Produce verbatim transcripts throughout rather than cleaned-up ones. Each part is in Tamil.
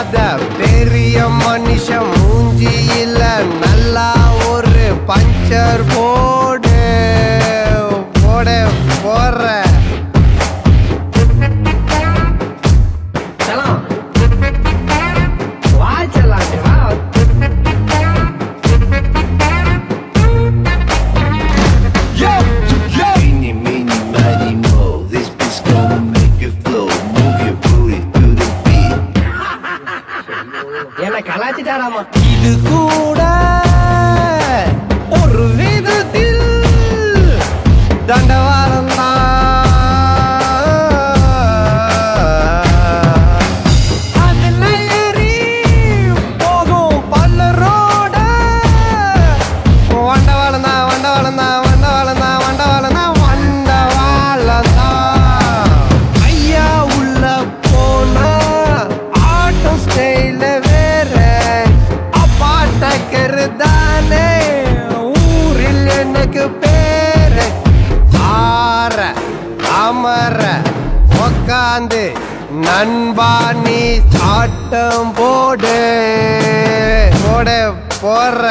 பிடிக்காத பெரிய மனுஷன் மூஞ்சியில நல்லா ஒரு பஞ்சர் போடு போட போற இது கூட ஒரு விதத்தில் தண்டவாளம் தான். அதுல ஏறி போகும் பல்லரோட வண்டவாளம் தான் வண்டவாளம் தான் வண்டவாளம் தான் வண்டவாளம் தான் வண்டவாளம் தான். ஐயா உள்ள போனா ஆட்டம் ஸ்டைல தானே ஊரில் எனக்கு பேரு ஆற அமர உக்காந்து நண்பா நீ சாட்டம் போடு போட போற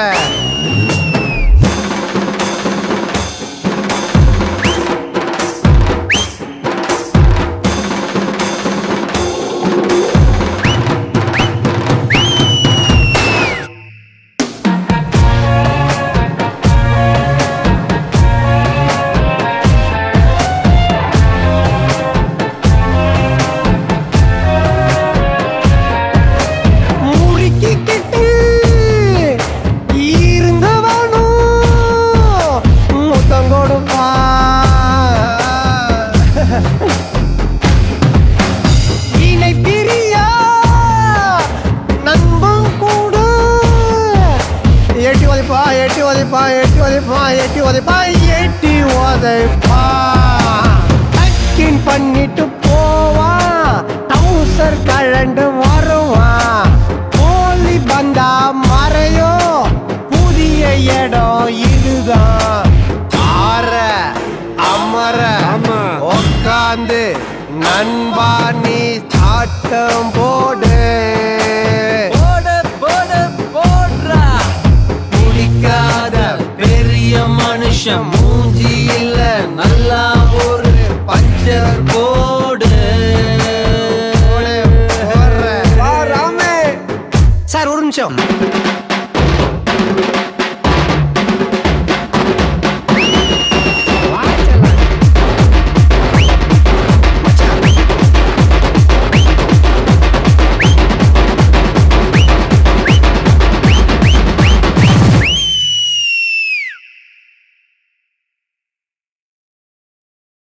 எட்டி உதைப்பா எட்டி உதைப்பா எட்டி உதைப்பா எட்டி உதைப்பா டக்கின் பண்ணிட்டு போவான் டவுசர் கழண்டு வருவான் கோழி பந்தா மறையோ புதிய இடம் இதுதான் ஆற அமர உக்காந்து நண்பா நீ சாட்டம் போடு பெரிய மனுஷன்